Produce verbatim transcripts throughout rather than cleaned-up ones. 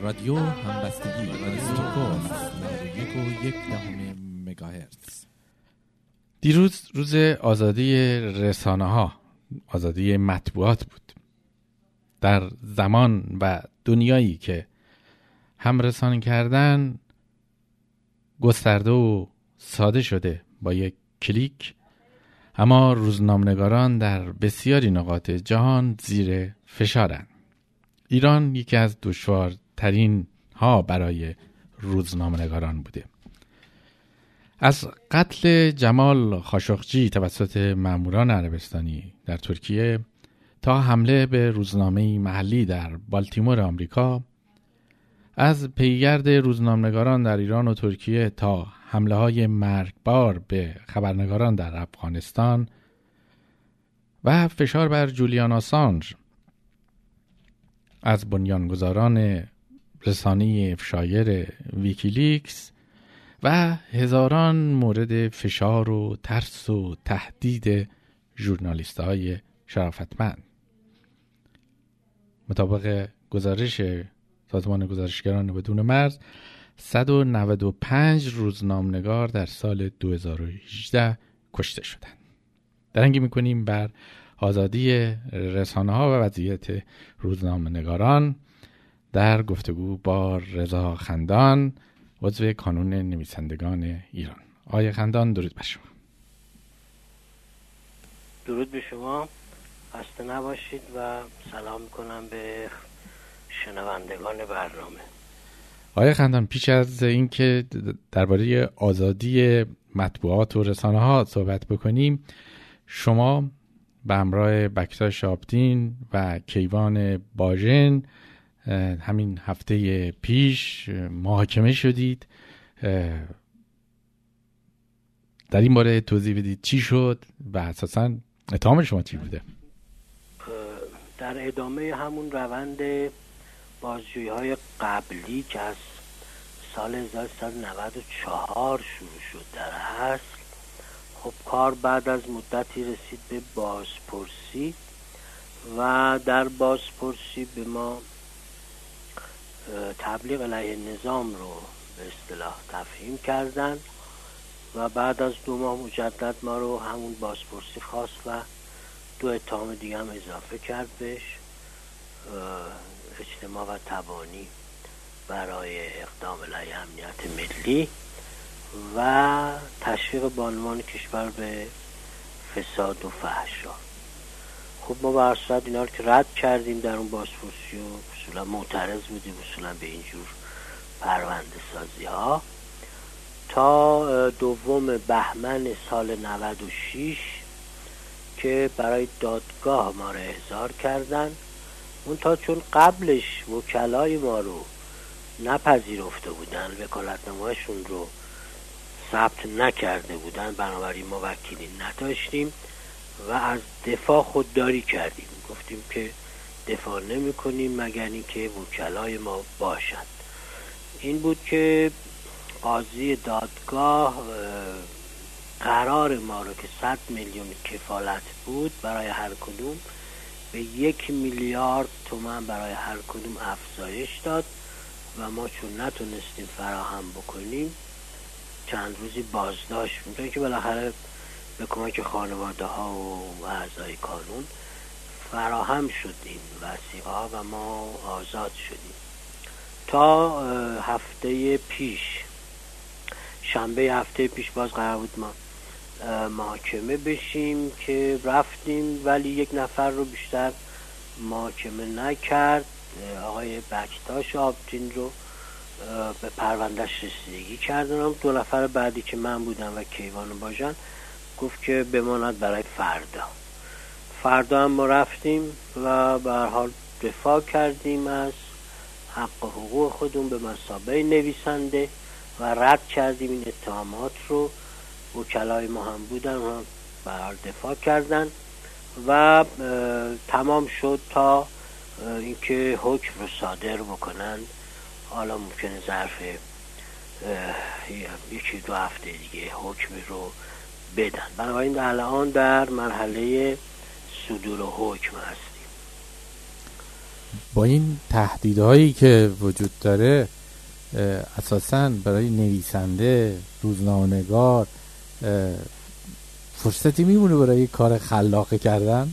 رادیو همبستگی استکهلم نود و یک و یک دهم مگاهرتز. دیروز روز آزادی رسانه ها، آزادی مطبوعات بود. در زمان و دنیایی که هم رسانه کردن گسترده و ساده شده با یک کلیک، اما روزنامه‌نگاران در بسیاری نقاط جهان زیر فشارند. ایران یکی از دشوارترین ها برای روزنامه‌نگاران بوده. از قتل جمال خاشقجی توسط ماموران عربستانی در ترکیه تا حمله به روزنامه محلی در بالتیمور آمریکا، از پیگرد روزنامه‌نگاران در ایران و ترکیه تا حمله های مرگبار به خبرنگاران در افغانستان و فشار بر جولیان آسانژ از بنیانگذاران رسانه افشایر ویکیلیکس و هزاران مورد فشار و ترس و تهدید ژورنالیست‌های شرافتمند. مطابق گزارش سازمان گزارشگران بدون مرز، صد و نود و پنج روزنامه‌نگار در سال دو هزار و هجده کشته شدند. درنگی می‌کنیم بر آزادی رسانه‌ها و وضعیت روزنامه‌نگاران در گفتگو با رضا خندان، عضو کانون نویسندگان ایران. آقای خندان، درود بر شما. درود به شما، خسته نباشید و سلام میکنم به شنوندگان برنامه. آقای خندان، پیش از اینکه درباره آزادی مطبوعات و رسانه‌ها صحبت بکنیم، شما به همراه بکتا شابدین و کیوان باژن همین هفته پیش محاکمه شدید. در این باره توضیح بدید چی شد و اساساً اتهام شما چی بوده؟ در ادامه همون روند بازجویی‌های قبلی که از سال هزار و سیصد و نود و چهار شروع شد، در اصل خب کار بعد از مدتی رسید به بازپرسی و در بازپرسی به ما تبلیغ علیه نظام رو به اصطلاح تفهیم کردن و بعد از دو ماه مجدد ما رو همون بازپرسی خواست و دو اتهام دیگه هم اضافه کرد بهش، اجتماع و تبانی برای اقدام علیه امنیت ملی و تشویق بانوان کشور به فساد و فحشا. خب ما به هر صورت اینا رو که رد کردیم در اون بازپرسی و اصولا معترض بودیم اصولا به اینجور پرونده سازی ها، تا دوم بهمن سال نود و شش که برای دادگاه ما رو احضار کردن. اون تا چون قبلش وکلای ما رو نپذیرفته بودن، وکالتنامه‌شون رو ثبت نکرده بودن، بنابراین ما وکیلی نداشتیم و از دفاع خودداری کردیم. گفتیم که دفاع نمی کنیم مگر اینکه وکلای ما باشند. این بود که قاضی دادگاه قرار ما رو که صد میلیون کفالت بود برای هر کدوم به یک میلیارد تومان برای هر کدوم افزایش داد و ما چون نتونستیم فراهم بکنیم چند روزی بازداشت می‌کنیم که بالاخره به کمک خانواده ها و اعضای کانون فراهم شد این وثیقه ها و ما آزاد شدیم. تا هفته پیش، شنبه هفته پیش باز قرار بود ما محاکمه بشیم که رفتیم، ولی یک نفر رو بیشتر محاکمه نکرد. آقای بکتا شابدین رو به پروندهش رسیدگی کردن. دو نفر بعدی که من بودم و کیوان باژن گفت که بماند برای فردا. فردا هم ما رفتیم و به هر حال دفاع کردیم از حق و حقوق خودمون به مثابه نویسنده و رد کردیم این اتهامات رو. وکلای ما هم بودن، اونها به هر حال دفاع کردن و تمام شد تا اینکه حکم رو صادر بکنن. حالا ممکنه ظرف یکی دو هفته دیگه حکم رو بدن. بنابراین الان در مرحله صدور حکم هستیم. با این تهدیدهایی که وجود داره اساساً برای نویسنده، روزنامه‌نگار فرصتی میمونه برای کار خلاقه کردن؟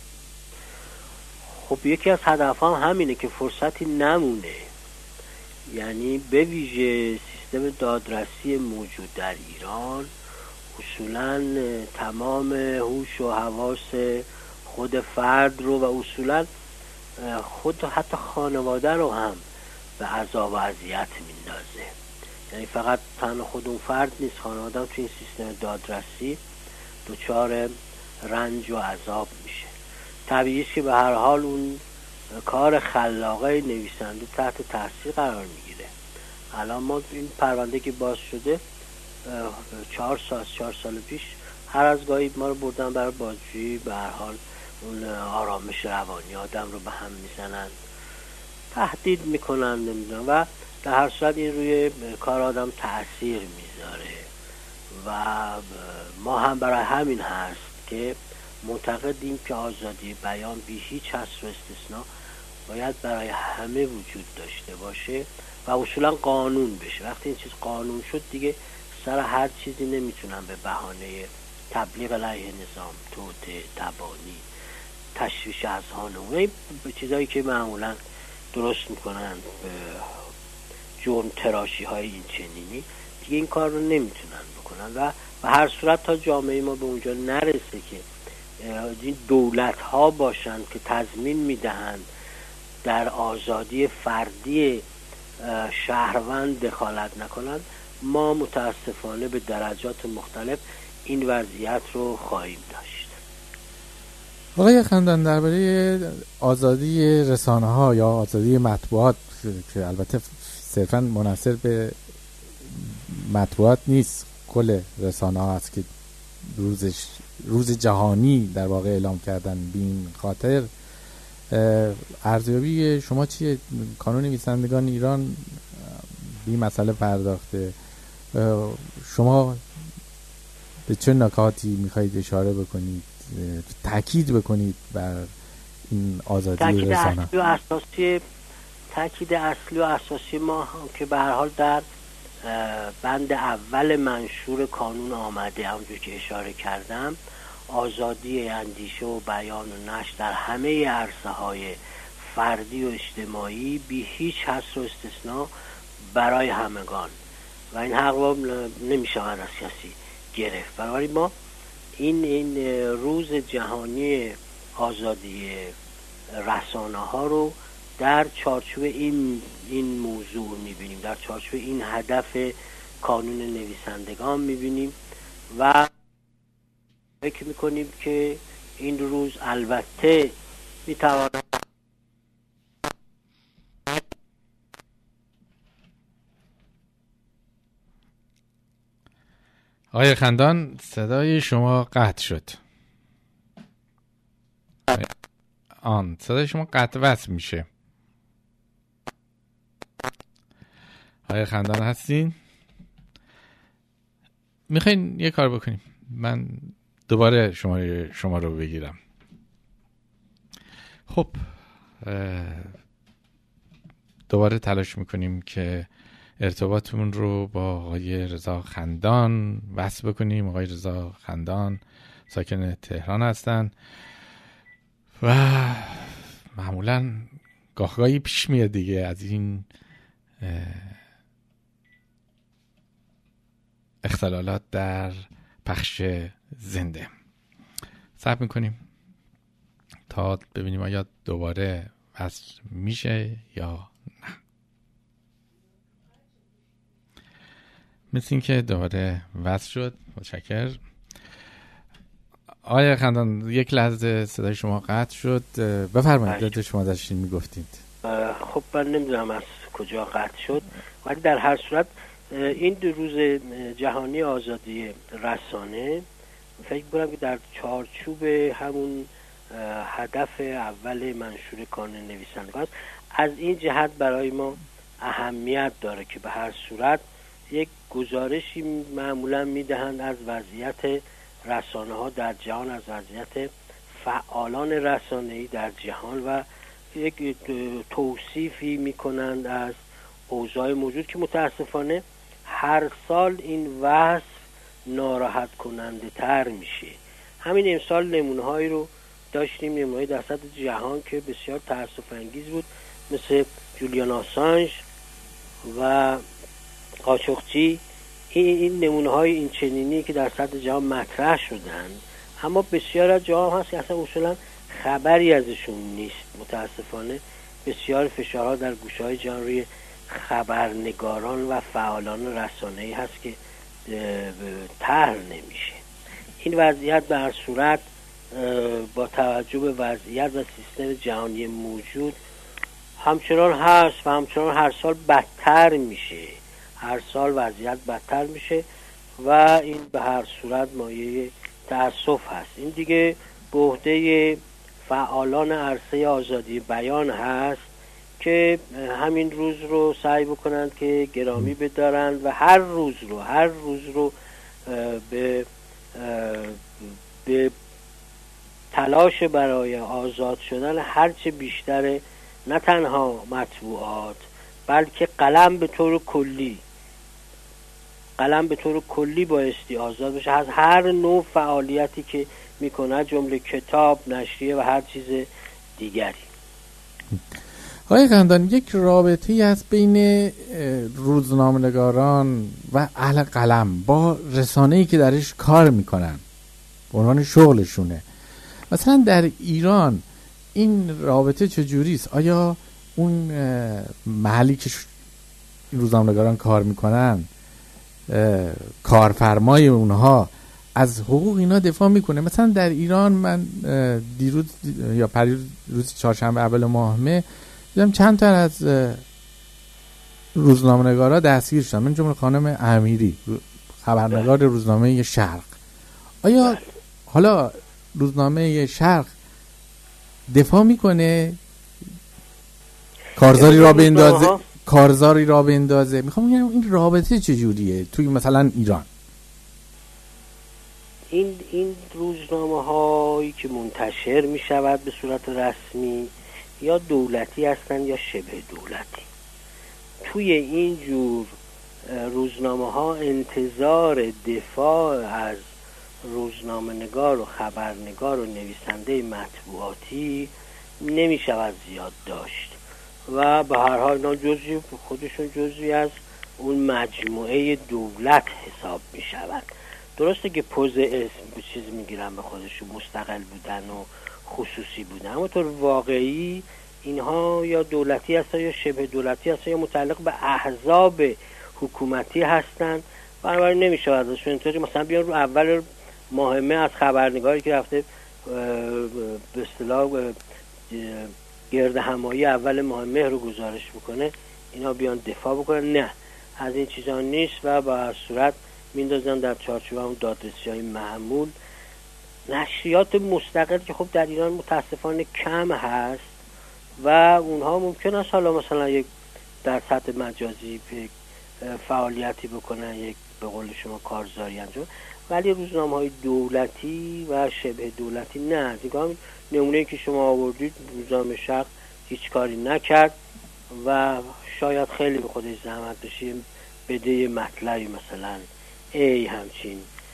خب یکی از هدف‌ها هم همینه که فرصتی نمونه. یعنی به ویژه سیستم دادرسی موجود در ایران اصولاً تمام هوش و حواس خود فرد رو و اصولاً خود حتی خانواده رو هم به عذاب و اذیت میندازه. یعنی فقط تنها خود اون فرد نیست، خانواده هم توی این سیستم دادرسی دچار رنج و عذاب میشه. طبیعیه که به هر حال اون کار خلاقه نویسنده تحت تاثیر قرار میگیره. الان ما این پرونده که باز شده چهار سال چهار سال پیش هر از گاهی ما رو بردن برای بازجویی. به هر حال اون آرامش روانی آدم رو به هم میزنن، تهدید میکنن، نمیدونم، و در هر صورت این روی کار آدم تأثیر میذاره. و ما هم برای همین هست که معتقدیم که آزادی بیان بی هیچ حصر و استثناء باید برای همه وجود داشته باشه و اصولا قانون بشه. وقتی این چیز قانون شد دیگه سر هر چیزی نمیتونن به بهانه تبلیغ علیه نظام، توطئه، تبانی، تشویش اذهان اون چیزایی که معمولا درست میکنن جرم تراشی های این چنینی، دیگه این کار رو نمیتونن بکنن. و به هر صورت تا جامعه ما به اونجا نرسه که این دولت ها باشن که تضمین میدهند در آزادی فردی شهروند دخالت نکنند، ما متاسفانه به درجات مختلف این وضعیت رو خواهیم داشت. آقای خندان، درباره آزادی رسانه ها یا آزادی مطبوعات که البته صرفا منحصر به مطبوعات نیست، کل رسانه ها هست که روزش روز جهانی در واقع اعلام کردن به این خاطر، ارزیابی شما چیه؟ کانون نویسندگان ایران به این مسئله پرداخته، شما به چه نکاتی میخواید اشاره بکنید، تاکید بکنید بر این آزادی تاکید رسانه؟ اصلی و اساسی تاکید اصلی و اساسی ما که به هر حال در بند اول منشور کانون آمده، همونجور که اشاره کردم، آزادی اندیشه و بیان و نشر در همه عرصه‌های فردی و اجتماعی بی هیچ حصر و استثناء برای همگان و این حق رو نمیشه از کسی گرفت. بنابراین ما این این روز جهانی آزادی رسانه ها رو در چارچوب این این موضوع میبینیم، در چارچوب این هدف کانون نویسندگان میبینیم و فکر میکنیم که این روز البته میتواند آقای خندان صدای شما قطع شد. آن صدای شما قطع وصل میشه. آقای خندان هستین؟ میخواین یه کار بکنیم، من دوباره شما شما رو بگیرم. خب دوباره تلاش میکنیم که ارتباطمون رو با آقای رضا خندان وصل بکنیم. آقای رضا خندان ساکن تهران هستن و معمولا گاهگاهی پیش میاد دیگه از این اختلالات در پخش زنده. صبر میکنیم تا ببینیم آیا دوباره وصل میشه یا نه. مثل این که دوباره وصل شد. متشکرم. آقای خندان یک لحظه صدای شما قطع شد، بفرمایید داده شما داشتین میگفتید. خب من نمیدونم از کجا قطع شد، ولی در هر صورت این دو روز جهانی آزادی رسانه فکر کنم که در چارچوب همون هدف اول منشور کانون نویسندگان است. از این جهت برای ما اهمیت داره که به هر صورت یک گزارشی معمولا میدهند از وضعیت رسانه ها در جهان، از وضعیت فعالان رسانه‌ای در جهان و یک توصیفی میکنند از اوضاع موجود که متاسفانه هر سال این وصف ناراحت کننده تر میشه. همین امسال نمونه هایی رو داشتیم، نمونه در سطح جهان که بسیار تأسف انگیز بود، مثل جولیان آسانژ و قاچاقچی. این نمونه های این چنینی که در سطح جهان مطرح شدن، اما بسیار از جاها هست که اصلا اصولا خبری ازشون نیست. متاسفانه بسیار فشارها در گوشه های جهان روی خبرنگاران و فعالان رسانه‌ای هست که طرح نمیشه. این وضعیت به هر صورت با توجه به وضعیت و سیستم جهانی موجود همچنان هست و همچنان هر سال بدتر میشه. هر سال وضعیت بدتر میشه و این به هر صورت مایه تأسف هست. این دیگه به عهده فعالان عرصه آزادی بیان هست که همین روز رو سعی بکنند که گرامی بدارند و هر روز رو هر روز رو به به تلاش برای آزاد شدن هرچه بیشتر نه تنها مطبوعات بلکه قلم به طور کلی قلم به طور کلی بایستی آزاد بشه از هر نوع فعالیتی که میکنه، جمله کتاب، نشریه و هر چیز دیگری. آقای قندانی، یک رابطه‌ای هست بین روزنامه‌نگاران و اهل قلم با رسانه‌ای که درش کار میکنن به عنوان شغلشونه. مثلا در ایران این رابطه چجوری است؟ آیا اون محلی که روزنامه‌نگاران کار میکنن کارفرمای اونها از حقوق اینا دفاع میکنه؟ مثلا در ایران من دیروز یا پریروز روز چهارشنبه اول ماه مه دیدم چند تا از روزنامه‌نگارا دستگیر شدن، من جمله خانم امیری خبرنگار روزنامه شرق. آیا حالا روزنامه شرق دفاع میکنه کارزاری را بندازه کارزاری را بندازه؟ میخوام بگم این رابطه چجوریه توی مثلا ایران؟ این این روزنامه هایی که منتشر می شود به صورت رسمی یا دولتی هستن یا شبه دولتی. توی این جور روزنامه ها انتظار دفاع از روزنامه نگار و خبرنگار و نویسنده مطبوعاتی نمی شود زیاد داشت و به هر حال اینا جزئی خودشون جزئی از اون مجموعه دولت حساب می شود. درسته که پوز اسم چیز میگیرن به خودشون، مستقل بودن و خصوصی بودن، اما طور واقعی اینها یا دولتی هستن یا شبه دولتی هستن یا متعلق به احزاب حکومتی هستن. بنابراین نمیشه ازشون انتظار مثلا بیان رو اول ماه مه از خبرنگاری که رفته به اصطلاح گرد همایی اول ماه مه رو گزارش میکنه اینا بیان دفاع بکنن. نه، از این چیزا نیست و با هر صورت میندازن در چارچوب اون دادرسی‌های معمول. نشریات مستقل که خب در ایران متاسفانه کم هست و اونها ممکن است حالا مثلا یک در سطح مجازی فعالیتی بکنن، یک به قول شما کارزاری انجام، ولی روزنامه‌های دولتی و شبه دولتی نه. دیگه نمونه‌ای که شما آوردید روزنامه شرق هیچ کاری نکرد و شاید خیلی به خودش زحمت بشه بده مطلبی مثلا ای همچین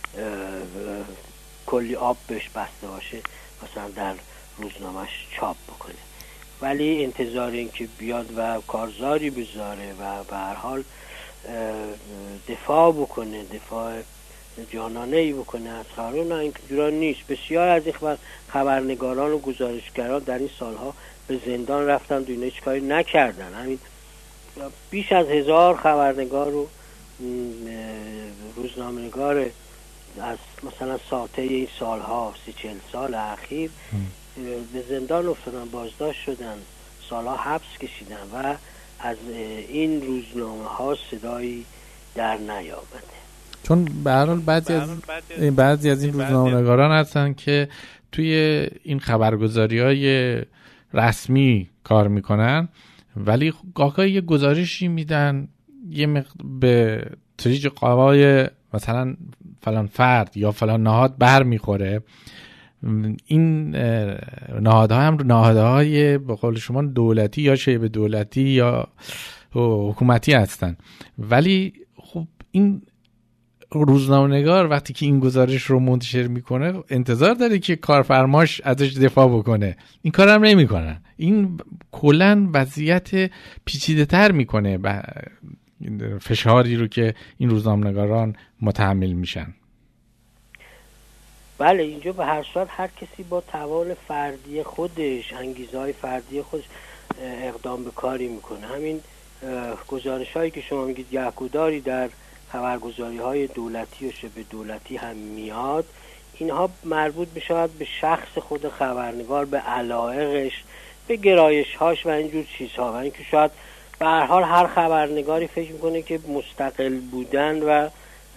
کلی آب بهش بسته باشه مثلا در روزنامهش چاپ بکنه، ولی انتظار این که بیاد و کارزاری بذاره و به هر حال دفاع بکنه، دفاع جانانه‌ای بکنه از خبر، نه این جورا نیست. بسیار از این خبرنگاران و گزارشگران در این سالها به زندان رفتن و اینا هیچ کاری نکردن. همین بیش از هزار خبرنگار و روزنامه‌نگار از مثلا ساعته این سالها سی چهل سال اخیر به زندان افتادن، بازداشت شدن، سالها حبس کشیدن و از این روزنامه ها صدایی در نیامده. چون به هر حال بعضی از بعضی از این روزنامه‌نگاران هستن که توی این خبرگزاری‌های رسمی کار میکنن ولی گاهی یه گزارشی میدن یه مقدار به تریج قوای مثلا فلان فرد یا فلان نهاد بر میخوره این نهادها هم نهادهای به قول شما دولتی یا شبه دولتی یا حکومتی هستن، ولی خب این روزنامه‌نگار وقتی که این گزارش رو منتشر میکنه انتظار داره که کارفرماش ازش دفاع بکنه، این کارم نمیکنن. این کلا وضعیت پیچیده تر میکنه و فشاری رو که این روزنامه‌نگاران متحمل میشن. بله، اینجا به هر صورت هر کسی با توان فردی خودش، انگیزه‌های فردی خودش اقدام به کاری میکنه. همین گزارش‌هایی که شما میگید گهگداری در خبرگزاری‌های دولتی و شبه دولتی هم میاد، اینها مربوط میشود به شخص خود خبرنگار، به علایقش، به گرایش‌هاش و اینجور چیزها، و اینکه شاید به هر حال هر خبرنگاری فکر میکنه که مستقل بودن و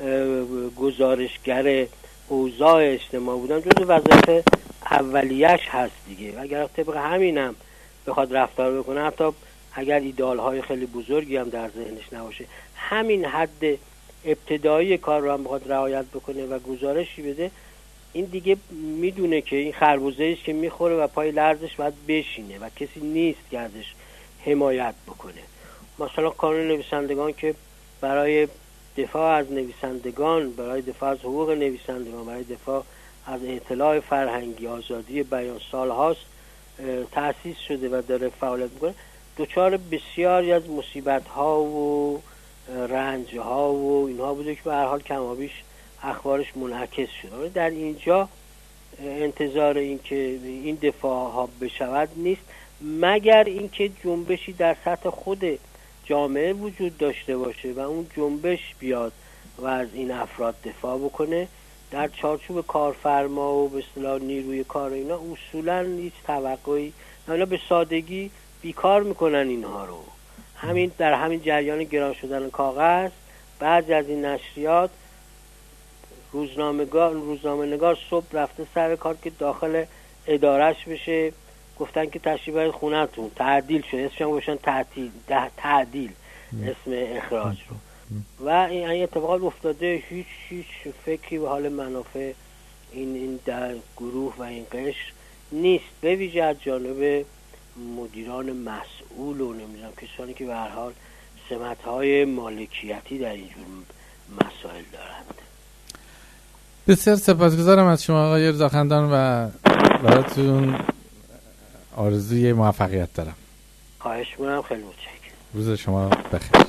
گزارشگر اوضاع اجتماع بودن جزو وظایف اولیه‌اش هست دیگه. و اگر طبق همینم بخواد رفتار بکنه، حتی اگر ایدئال‌های خیلی بزرگی هم در ذهنش نباشه، همین حد ابتدایی کار رو هم بخواد رعایت بکنه و گزارشی بده، این دیگه میدونه که این خربزه‌ای است که میخوره و پای لرزش باید بشینه و کسی نیست که ازش حمایت بکنه. مثلا قانون نویسندگان که برای دفاع از نویسندگان، برای دفاع از حقوق نویسندگان، برای دفاع از اطلاع فرهنگی، آزادی بیان سالهاست تأسیس شده و داره فعالیت میکنه، دوچار بسیاری از مصیبت‌ها و رنج‌ها و اینها بوده که به هر حال کمابیش اخبارش منعکس شده. در اینجا انتظار این که این دفاع ها بشود نیست، مگر اینکه جنبشی در سطح خود جامعه وجود داشته باشه و اون جنبش بیاد و از این افراد دفاع بکنه. در چارچوب کارفرما و به اصطلاح نیروی کار اینا اصولاً هیچ توقعی، اینا به سادگی بیکار میکنن اینها رو. همین در همین جریان گران شدن کاغذ، بعضی از این نشریات روزنامه‌نگار روزنامه‌نگار صبح رفته سر کار که داخل ادارهش بشه، گفتن که تشریف برید خونه‌تون، تعدیل شد، اسمش هم گفتن تعدیل تعدیل اسم اخراج رو. و این اتفاقات افتاده، هیچ هیچ فکری به حال منافع این این در گروه و این قشر نیست، به ویژه از جانب مدیران مسئول و نمیدونم کسانی که به هر حال سمت‌های مالکیتی در اینجور مسائل دارند. بسیار سپاسگزارم از شما آقای رضاخندان و براتون آرزوی موفقیت دارم. خواهش می‌کنم، خیلی متشکرم. روز شما بخیر.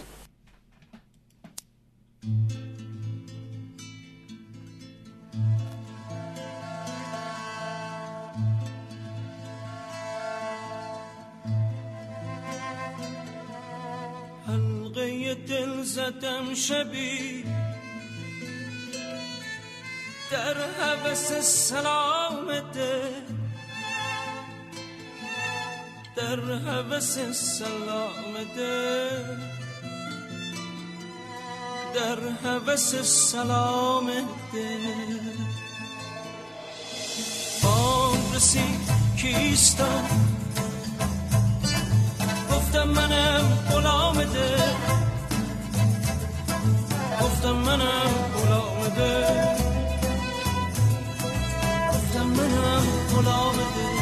حلقه دل زدم شبی در هوس سلام دل، در هوس سلام دل، در هوس سلام دل. آن رسید کیستم، گفتم منم غلام دل، گفتم منم غلام دل، گفتم منم غلام دل.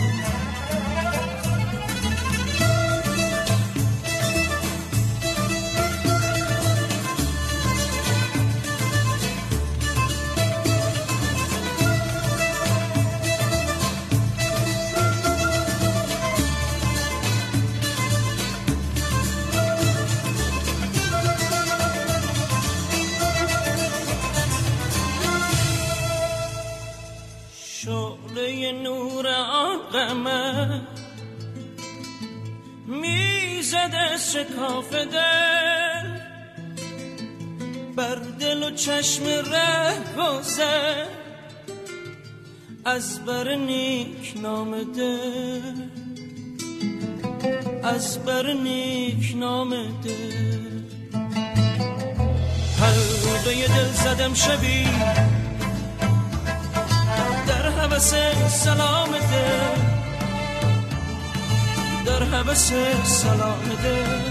شعله نور آن قمر میزد از شکاف دل، بر دل و چشم ره گذر از بر نیک نام دل، از بر نیک نام دل. حلقه دل زدم شبی در هوس سلام دل، در هوس سلام دل،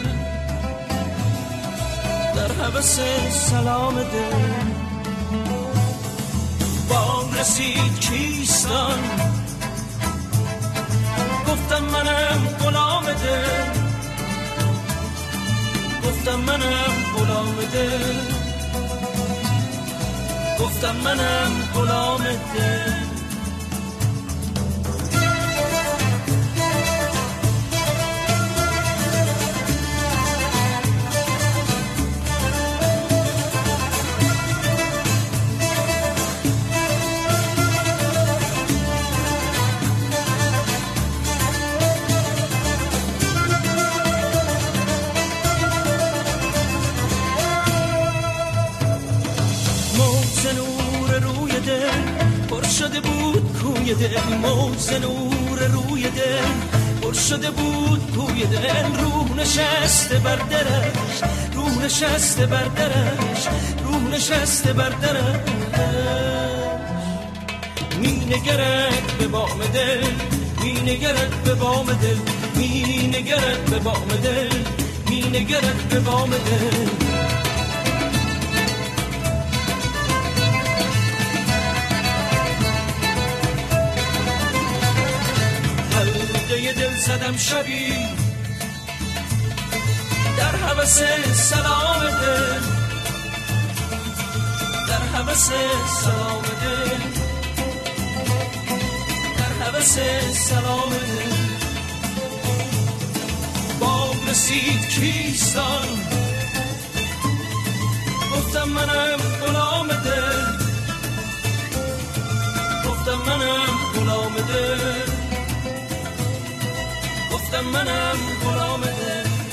در هوس سلام دل. بانگ باب رسید کیستان، گفتم منم غلام دل، گفتم منم غلام دل، گفتم منم غلام دل. شده بود کوی دل، موز نور روی دل پر شده بود کوی دل، روح نشسته بر درش، روح نشسته بر درش، روح نشسته بر درش. می نگرد به بام دل، می نگرد به بام دل، می نگرد به بام دل، می نگرد به بام دل. یه دل زدم شبی در هوس سلام دل، در هوس سلام دل، در هوس سلام دل. باب رسید کیستان، گفتم منم غلام دل، گفتم منم غلام دل، گفتم منم غلام دل.